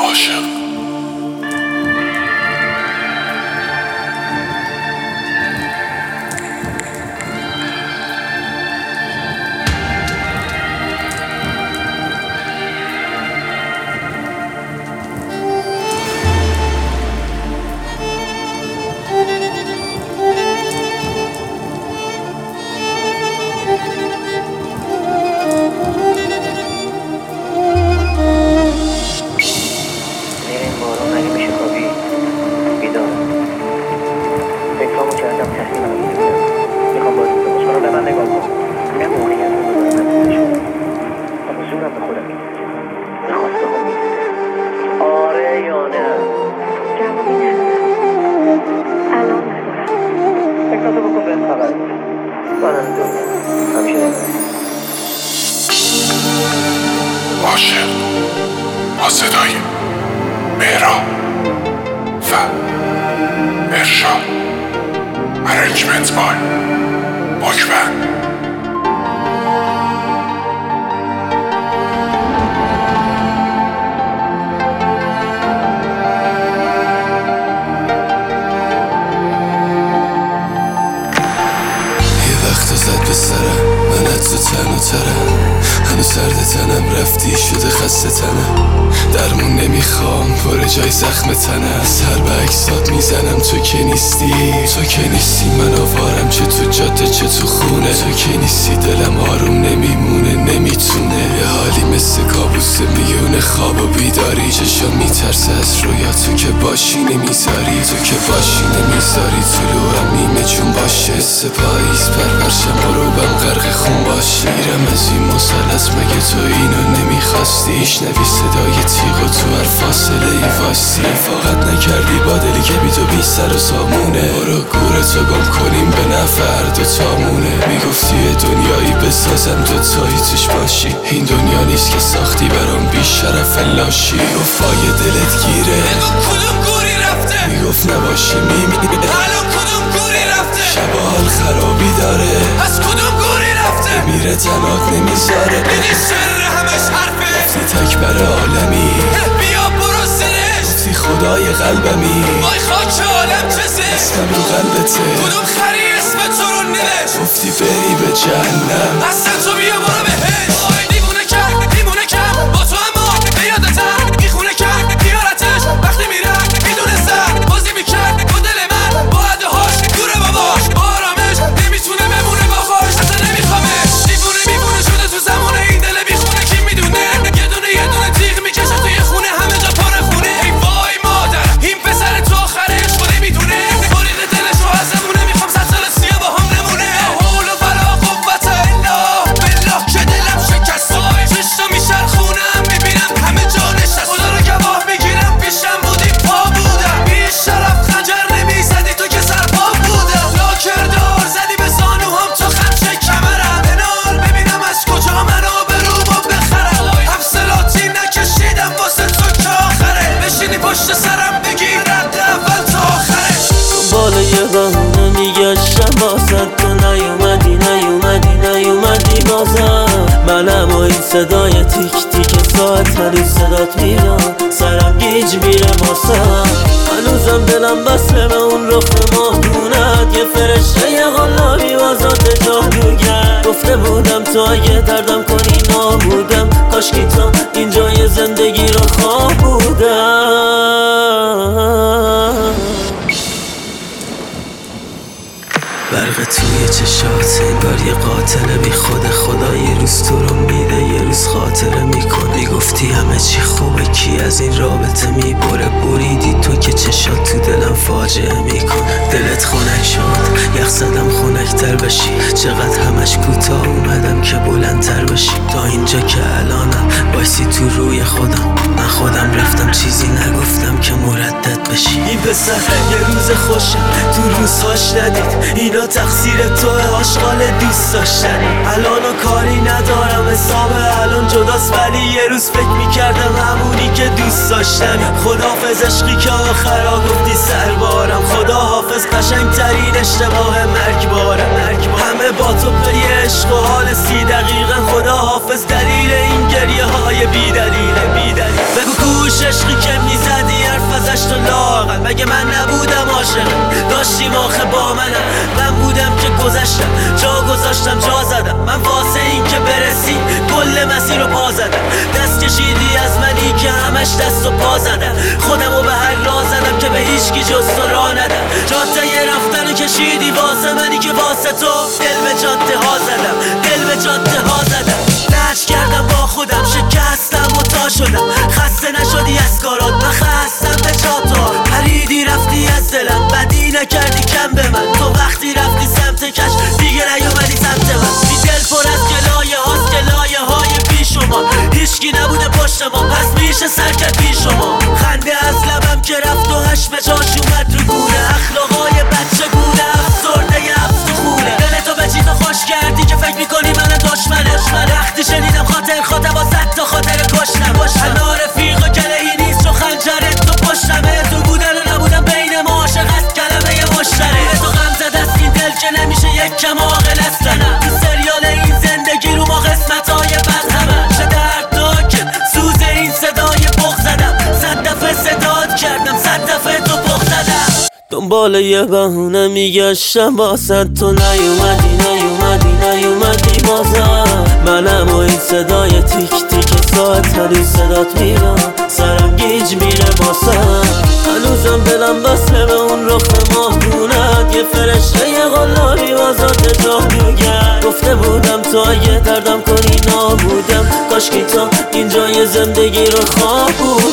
عاشق. آره یا نه؟ جوابی ندارم. الان ندارم. فکراتو بکن بهم خبر بده. منم دنیا همیشه نگرد. عاشق با صدای مهراب و ارشاد. Arrangement by Bachman. زد به سرم منت تو تن و ترم هنو سرد تنم رفتی شده خسته تنم درمون نمیخوام پر جای زخم تنم سر به اکسات میزنم تو که نیستی من آوارم چه تو جاده چه تو خونه تو که نیستی دلم آروم نمیمونه نمیتونه یه حالی مثل کابوس میونه خواب و بیداری چشم میترسه از رویا تو که باشی نمیذاری تو که باشی نمیذاری طلوعم نیمه جون باشه سپاییز پرورشم غروبم غرق خون باشه میرم از این مثلث مگه تو اینو نمیخواستی شنوی صدای تیغ و تو هر فاصله ای واستی فقط نکردی با دلی که بی تو بی سر و سامونه برو گورتو گم کنیم به نفر دوتامونه میگفتی یه دنیایی بسازم دوتایی توش باشی این دنیا نیست که ساختی برام بی شرف لاشی گفت پای دلت گیره بگو کدوم گوری رفته میگفت نباشی میمیره الان کدوم گوری رفته شبا حال خرابی داره از کدوم گوری رفته میره تنات نمیذاره دیدی شر همش حرفه گفتی تکبر عالمی بیا برو سرش گفتی خدای قلبمی وای خاک عالم چه زشت اسمم رو قلبته کدوم خری اسم تو رو نوشت گفتی بری به جهنم اصلا تو بیا برو بهش وای دیوونه کرد با تو اما به یادتم میخونه کرد بیارتش وقتی میرم میدونستم بازی میکرد با دل من با عدهاش دوره باباش با آرامش نمیتونه بمونه با خوش اصلا نمیخوامش دیوونه شده تو زمانه این دل بیخونه کی میدونه یه دونه تیغ میکشه توی خونه همه جا پر خونه ای وای مادر این پسر تو آخرش خود میدونه بریده دلشو ازمونه میخوام 100 سال سیاه با هم نمونه حول و ولا قوت الا بالله که دلم شکست چشتا میچرخونم میبینم همه جا نشست خدا رو گواه میگیرم پیشم بودی پا بودم بی شرف خنجر نمیزدی تو که سرپا بودم لاکر دار زدی به زانوهام تو خمشه کمرم بنال ببینم از کجا منو برومو بخرم حفصلاتی نکشیدم واسه تو که آخره بشینی پشت سرم بگی رد اول تا آخره بالا یه بهونه میگشتم بازد تو نیومدی بازم منم و این صدای تیک تیک ساعت هنوز صدات میاد سرم گیج میره ماسم هنوزم دلم بسته به اون رخ ماهونت یه فرشته یه غلابی وزات جادوگر گفته بودم تو اگه دردم کنی نابودم کاشکی تو اینجای زندگی رو خواه بودم برق توی چشات انگار یه قاتل بی خدا یه روز تو رو میده یه روز خاطره میکنی گفتی همه چی خوبه کی از این رابطه میبره بریدی تو که چشات تو دلم فاجعه میکنه دلت خنک شد یخ زدم خنک‌تر بشی چقدر همش کوتاه اومدم که بلندتر بشی تا اینجا که الانم بایستی تو روی خودم من خودم رفتم چیزی نگفتم که مردد بشی این پسر یه روز خوشه تو روزهاش ندید اینا تقصیر توه آشغال دوست داشتنی الانو کاری ندارم حساب الان جداست ولی یه روز فکر میکردم همونی که دوست داشتنی خداحافظ عشقی که آخرا گفتی سربارم خداحافظ قشنگترین اشتباه مرگبارم همه با تو پی عشق و حال 30 دقیقه خداحافظ دلیل این گریه های بی دلیل بگو کوش عشقی که مگه من نبودم عاشقت؟ داشتیم آخه با من بودم که گذشتم، جا گذاشتم جا زدم. من واسه این که برسی کل مسیر رو پا زدم. دست کشیدی از منی که همش دست و پا زدم. خودمو به هر راه زدم که به هیچکی جز تو راه ندم. جاده رفتن رو کشیدی واسه منی که واسه تو دل به جاده ها زدم، دل به جاده ها زدم. لج کردم با خودم، شکستم و تا شدم. خسته نشدی از کارات، من خستم به جاتا. پریدی رفتی از دلم، بدی نکردی کم به من. تو وقتی رفتی سمت کش دیگه نیومدی سمت من. بی دل پر از گلایه هاست، گلایه های بی شما. هیچکی نبوده پشت ما، پس میشه سر کرد بی شما. خنده از لبم که رفت و هش به جاش اومد رو گونه. اخلاقای بچه گونه، افسرده خونه. دلتو به چیزا خوش کردی که فکر میکنی من دشمنه. وقتی شنیدم خاطر با صد تا خاطر کشتم. انا رفیق و کلهی نیست چو خنجرت تو پشتمه. تو بودن و نبودن بین ما عاشق است کلمه مشترک. تو غم زده است این دل که نمیشه یک کم عاقل استنم. تو سریال این زندگی رو ما قسمتای بد همه. چه دردناکه سوز این صدای بغض زدم. 100 دفعه صدات کردم، 100 دفعه تو بغض زدم. دنبال یه بهونه میگشتم واسه تو نیومدی بازم. منم و این صدای تیک تیک ساعت هنوز صدات میرم، سرم گیج میره واسم. هنوزم دلم بسته به اون رخ ماهگونت. یه فرشته یه قلابی واسات جا میگرد. گفته بودم تو اگه دردم کنی نابودم. کاشکی تا اینجای زندگی رو خواب بود.